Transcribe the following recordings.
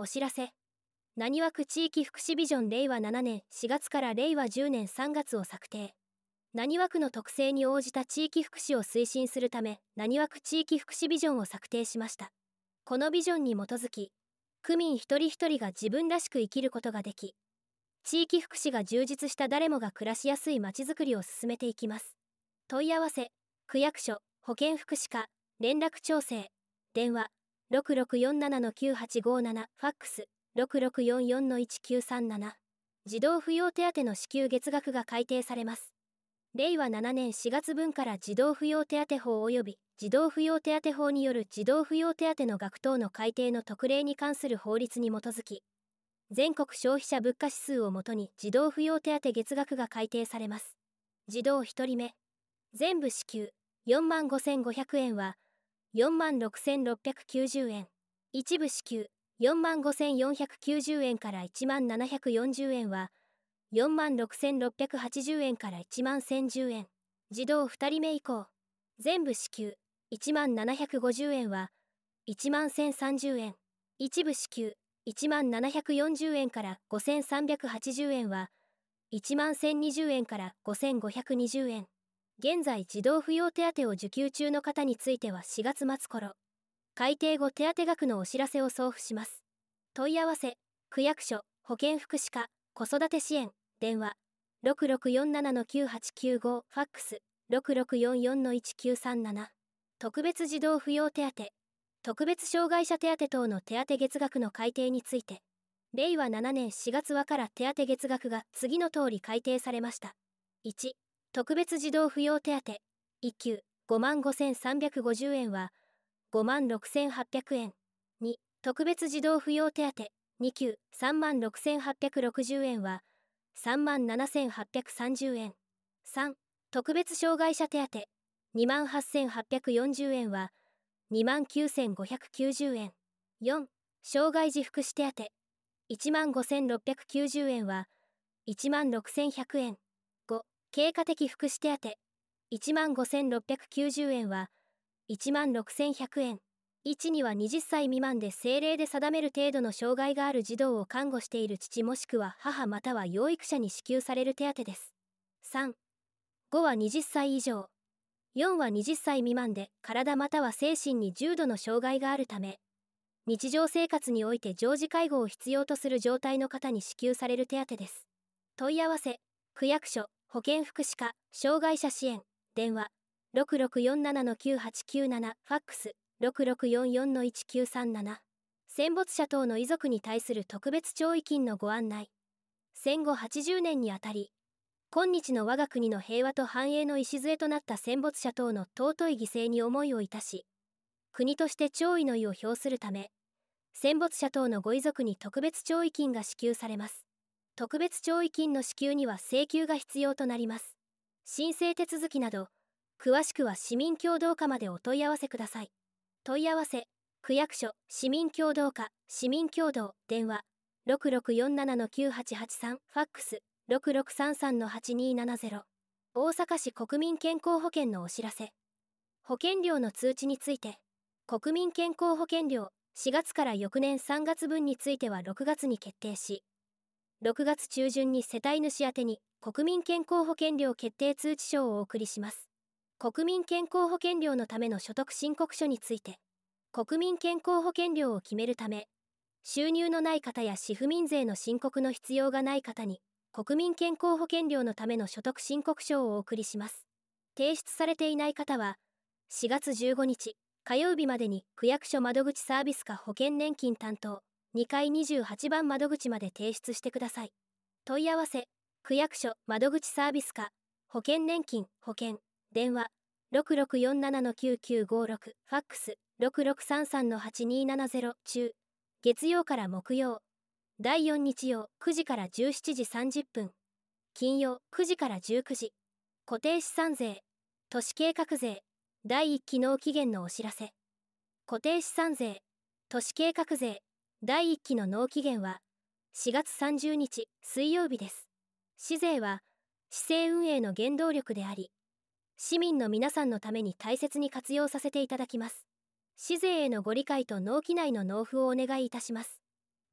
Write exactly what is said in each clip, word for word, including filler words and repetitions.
お知らせ。なにわ区地域福祉ビジョンれいわななねんしがつかられいわじゅうねんさんがつを策定。なにわ区の特性に応じた地域福祉を推進するため、なにわ区地域福祉ビジョンを策定しました。このビジョンに基づき、区民一人一人が自分らしく生きることができ、地域福祉が充実した誰もが暮らしやすいまちづくりを進めていきます。問い合わせ、区役所、保健福祉課、連絡調整、電話、ろくろくよんななのきゅうはちごなな、ファックス、ろくろくよんよんのいちきゅうさんなな。児童扶養手当の支給月額が改定されます。れいわななねんしがつぶんから児童扶養手当法及び児童扶養手当法による児童扶養手当の額等の改定の特例に関する法律に基づき、全国消費者物価指数をもとに児童扶養手当月額が改定されます。児童ひとりめ、全部支給よんまんごせんごひゃくえんはよんまんろくせんろっぴゃくきゅうじゅうえん、一部支給よんまんごせんよんひゃくきゅうじゅうえんからいちまんななひゃくよんじゅうえんはよんまんろくせんろっぴゃくはちじゅうえんからいちまんせんじゅうえん、児童ふたりめ以降、全部支給いちまんななひゃくごじゅうえんはいちまんせんさんじゅうえん、一部支給いちまんななひゃくよんじゅうえんからごせんさんびゃくはちじゅうえんはいちまんせんにじゅうえんからごせんごひゃくにじゅうえん。現在児童扶養手当を受給中の方についてはしがつまつ頃、改定後手当額のお知らせを送付します。問い合わせ、区役所、保健福祉課、子育て支援、電話、ろくろくよんななのきゅうはちきゅうご、ファックス、ろくろくよんよんのいちきゅうさんなな。特別児童扶養手当、特別障害者手当等の手当月額の改定について、れいわななねんしがつわから手当月額が次の通り改定されました。いち、特別児童扶養手当、いっきゅうごまんごせんさんびゃくごじゅうえんはごまんろくせんはっぴゃくえん。に、特別児童扶養手当、にきゅうさんまんろくせんはっぴゃくろくじゅうえんはさんまんななせんはっぴゃくさんじゅうえん。さん、特別障害者手当、にまんはっせんはっぴゃくよんじゅうえんはにまんきゅうせんごひゃくきゅうじゅうえん。よん、障害児福祉手当、いちまんごせんろっぴゃくきゅうじゅうえんはいちまんろくせんひゃくえん。ご、経過的福祉手当、いちまんごせんろっぴゃくきゅうじゅうえんはいちまんろくせんひゃくえん。いちにははたち未満で政令で定める程度の障害がある児童を看護している父もしくは母または養育者に支給される手当です。さん、ごははたち以上。よんははたち未満で体または精神に重度の障害があるため、日常生活において常時介護を必要とする状態の方に支給される手当です。問い合わせ、区役所、保健福祉課、障害者支援、電話、ろくろくよんななのきゅうはちきゅうなな、ファックス、ろくろくよんよんのいちきゅうさんなな。戦没者等の遺族に対する特別弔意金のご案内。戦後はちじゅうねんにあたり、今日の我が国の平和と繁栄の礎となった戦没者等の尊い犠牲に思いをいたし、国として弔意の意を表するため、戦没者等のご遺族に特別弔意金が支給されます。特別弔意金の支給には請求が必要となります。申請手続きなど、詳しくは市民協働課までお問い合わせください。問い合わせ、区役所、市民協働課、市民協働、電話、ろくろくよんななのきゅうはちはちさん、ファックス、ろくろくさんさんのはちにーななゼロ。大阪市国民健康保険のお知らせ。保険料の通知について、国民健康保険料、しがつから翌年さんがつぶんについてはろくがつに決定し、ろくがつ中旬に世帯主宛てに国民健康保険料決定通知書をお送りします。国民健康保険料のための所得申告書について、国民健康保険料を決めるため、収入のない方や市府民税の申告の必要がない方に、国民健康保険料のための所得申告書をお送りします。提出されていない方は、しがつじゅうごにち、火曜日までに区役所窓口サービス課保険年金担当、にかいにじゅうはちばん窓口まで提出してください。問い合わせ、区役所窓口サービス課、保険年金、保険、電話、ろくろくよんななのきゅうきゅうごろく、ファックス、ろくろくさんさんのはちにーななゼロ中、月曜から木曜、だいよん日曜くじからじゅうしちじさんじゅっぷん、金曜くじからじゅうくじ、固定資産税、都市計画税、だいいっき納期限のお知らせ。固定資産税、都市計画税、だいいっきの納期限はしがつさんじゅうにち水曜日です。市税は市政運営の原動力であり、市民の皆さんのために大切に活用させていただきます。市税へのご理解と納期内の納付をお願いいたします。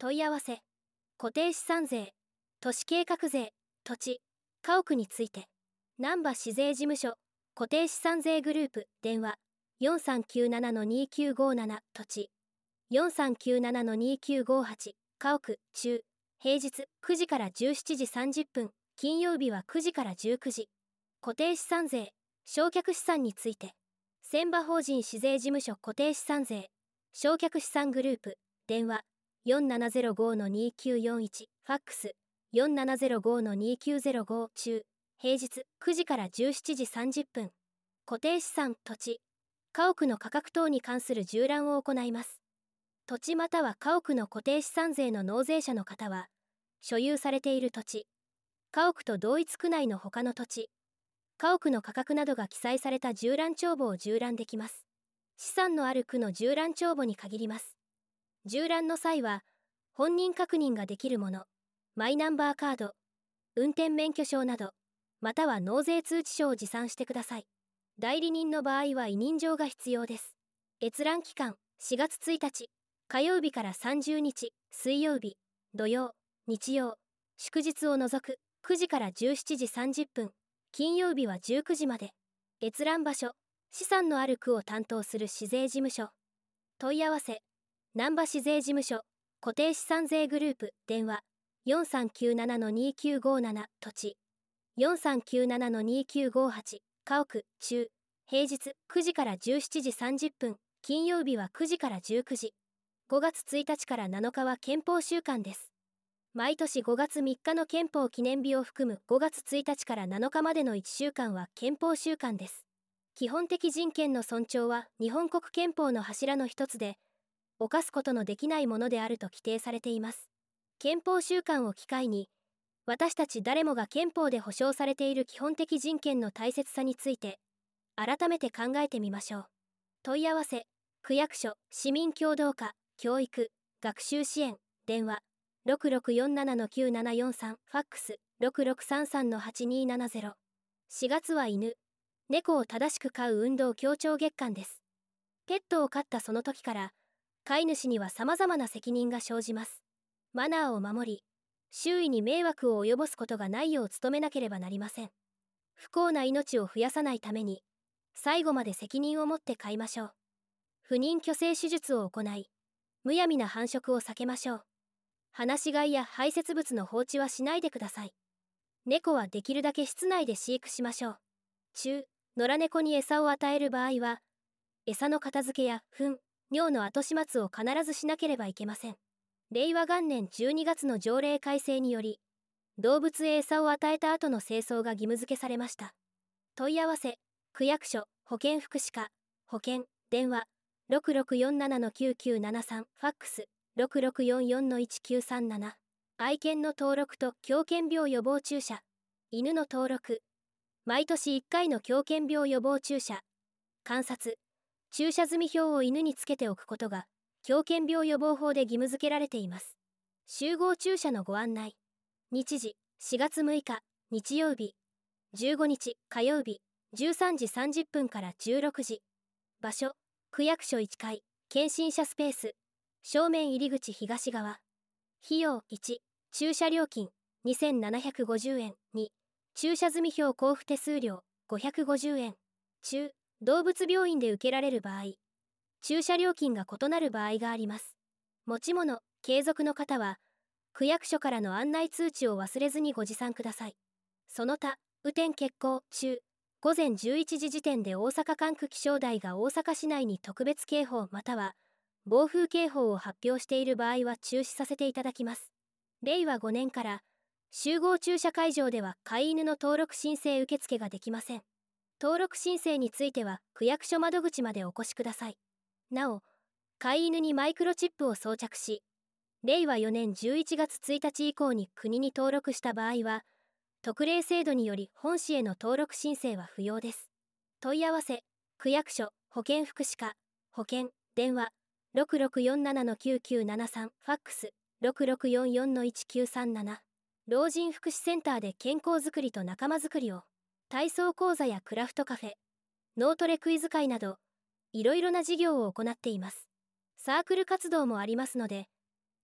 問い合わせ。固定資産税、都市計画税、土地、家屋について。難波市税事務所、固定資産税グループ、電話、よんさんきゅうななのにきゅうごなな、土地、よんさんきゅうななのにきゅうごはち、家屋、中、平日くじからじゅうしちじさんじゅっぷん、金曜日はくじからじゅうくじ。固定資産税、償却資産について。船場法人市税事務所固定資産税、償却資産グループ、電話、よんななゼロごのにきゅうよんいち、ファックス、よんななゼロごのにきゅうゼロご、中、平日くじからじゅうしちじさんじゅっぷん。固定資産、土地、家屋の価格等に関する縦覧を行います。土地または家屋の固定資産税の納税者の方は、所有されている土地、家屋と同一区内の他の土地、家屋の価格などが記載された縦覧帳簿を縦覧できます。資産のある区の縦覧帳簿に限ります。縦覧の際は、本人確認ができるもの、マイナンバーカード、運転免許証など、または納税通知書を持参してください。代理人の場合は委任状が必要です。閲覧期間、しがつついたち、火曜日からさんじゅうにち、水曜日、土曜、日曜、祝日を除くくじからじゅうしちじさんじゅっぷん、金曜日はじゅうくじまで。閲覧場所、資産のある区を担当する市税事務所。問い合わせ、難波市税事務所、固定資産税グループ、電話、よんさんきゅうななのにきゅうごなな、土地、よんさんきゅうななのにきゅうごはち、家屋、中、平日くじからじゅうしちじさんじゅっぷん、金曜日はくじからじゅうくじ。ごがつついたちからなのかは憲法週間です。毎年ごがつみっかの憲法記念日を含むごがつついたちからなのかまでのいっしゅうかんは憲法週間です。基本的人権の尊重は日本国憲法の柱の一つで、犯すことのできないものであると規定されています。憲法週間を機会に、私たち誰もが憲法で保障されている基本的人権の大切さについて、改めて考えてみましょう。問い合わせ、区役所、市民協働課、教育、学習支援、電話、ろくろくよんななのきゅうななよんさん、ファックス、ろくろくさんさんのはちにーななゼロ。しがつは犬、猫を正しく飼う運動協調月間です。ペットを飼ったその時から、飼い主には様々な責任が生じます。マナーを守り、周囲に迷惑を及ぼすことがないよう努めなければなりません。不幸な命を増やさないために、最後まで責任を持って飼いましょう。不妊去勢手術を行い、むやみな繁殖を避けましょう。放し飼いや排泄物の放置はしないでください。猫はできるだけ室内で飼育しましょう。中、野良猫に餌を与える場合は、餌の片付けや糞、尿の後始末を必ずしなければいけません。れいわがんねんじゅうにがつの条例改正により、動物へ餌を与えた後の清掃が義務付けされました。問い合わせ、区役所、保健福祉課、保健、電話、ろくろくよんななのきゅうきゅうななさん、ファックス、ろくろくよんよんのいちきゅうさんなな。愛犬の登録と狂犬病予防注射。犬の登録。毎年いっかいの狂犬病予防注射。観察。注射済み表を犬につけておくことが、狂犬病予防法で義務付けられています。集合注射のご案内。日時、しがつむいか、日曜日。じゅうごにち、火曜日、じゅうさんじさんじゅっぷんからじゅうろくじ。場所、区役所いっかい、検診者スペース。正面入り口東側。費用いち、駐車料金にせんななひゃくごじゅうえん。に、駐車済み表交付手数料ごひゃくごじゅうえん。中、動物病院で受けられる場合、駐車料金が異なる場合があります。持ち物、継続の方は、区役所からの案内通知を忘れずにご持参ください。その他、雨天決行中、ごぜんじゅういちじ時点で大阪管区気象台が大阪市内に特別警報または、暴風警報を発表している場合は中止させていただきます。れいわごねんから、集合駐車会場では飼い犬の登録申請受付ができません。登録申請については区役所窓口までお越しください。なお、飼い犬にマイクロチップを装着し、れいわよねんじゅういちがつついたち以降に国に登録した場合は、特例制度により本市への登録申請は不要です。問い合わせ、区役所、保健福祉課、保健、電話、ろくろくよんななのきゅうきゅうななさん、ファックス、ろくろくよんよんのいちきゅうさんなな。老人福祉センターで健康づくりと仲間づくりを、体操講座やクラフトカフェ、脳トレクイズ会など、いろいろな事業を行っています。サークル活動もありますので、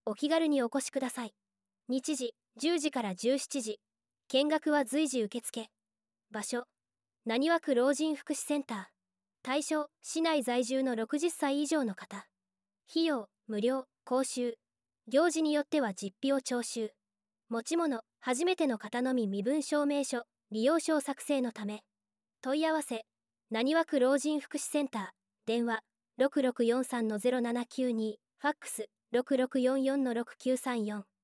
お気軽にお越しください。日時じゅうじからじゅうしちじ。見学は随時受付。場所浪速区老人福祉センター。対象市内在住のろくじゅっさい以上の方。費用無料。講習行事によっては実費を徴収。持ち物初めての方のみ身分証明書利用証作成のため。問い合わせ浪速区老人福祉センター。電話ろくろくよんさんのゼロななきゅうに。ファックスろくろくよんよんのろくきゅうさんよん。